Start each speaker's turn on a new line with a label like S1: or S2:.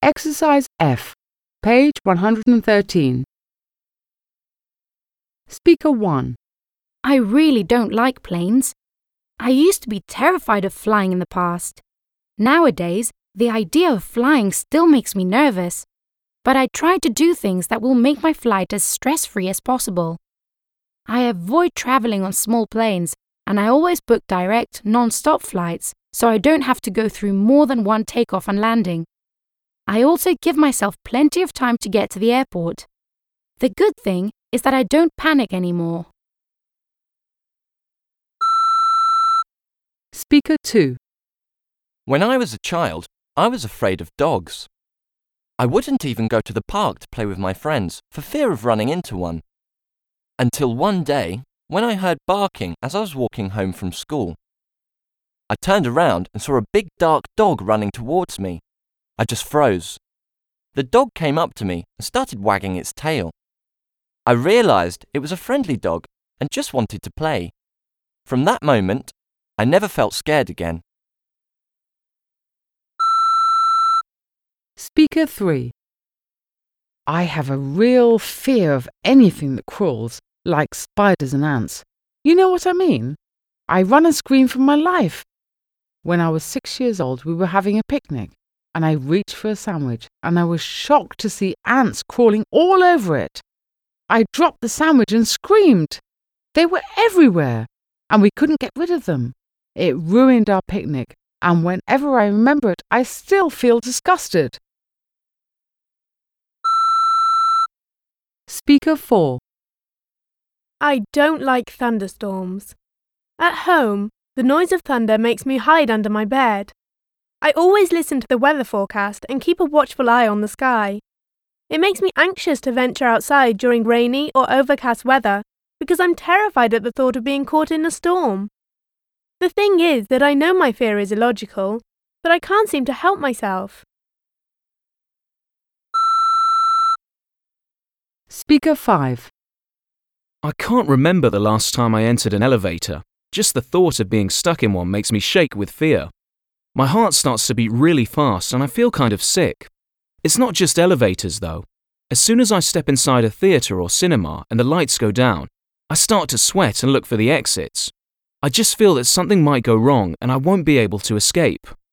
S1: Exercise F, page 113. Speaker 1.
S2: I really don't like planes. I used to be terrified of flying in the past. Nowadays, the idea of flying still makes me nervous, but I try to do things that will make my flight as stress-free as possible. I avoid traveling on small planes, and I always book direct, non-stop flights so I don't have to go through more than one takeoff and landing. I also give myself plenty of time to get to the airport. The good thing is that I don't panic anymore.
S1: Speaker 2.
S3: When I was a child, I was afraid of dogs. I wouldn't even go to the park to play with my friends for fear of running into one. Until one day, when I heard barking as I was walking home from school. I turned around and saw a big dark dog running towards me. I just froze. The dog came up to me and started wagging its tail. I realized it was a friendly dog and just wanted to play. From that moment, I never felt scared again.
S1: Speaker 3. I have a real fear of anything that crawls, like spiders and ants. You know what I mean? I run and scream for my life. When I was 6 years old, we were having a picnic, and I reached for a sandwich, and I was shocked to see ants crawling all over it. I dropped the sandwich and screamed. They were everywhere, and we couldn't get rid of them. It ruined our picnic, and whenever I remember it, I still feel disgusted. Speaker 4.
S4: I don't like thunderstorms. At home, the noise of thunder makes me hide under my bed. I always listen to the weather forecast and keep a watchful eye on the sky. It makes me anxious to venture outside during rainy or overcast weather because I'm terrified at the thought of being caught in a storm. The thing is that I know my fear is illogical, but I can't seem to help myself.
S1: Speaker 5.
S5: I can't remember the last time I entered an elevator. Just the thought of being stuck in one makes me shake with fear. My heart starts to beat really fast and I feel kind of sick. It's not just elevators though. As soon as I step inside a theatre or cinema and the lights go down, I start to sweat and look for the exits. I just feel that something might go wrong and I won't be able to escape.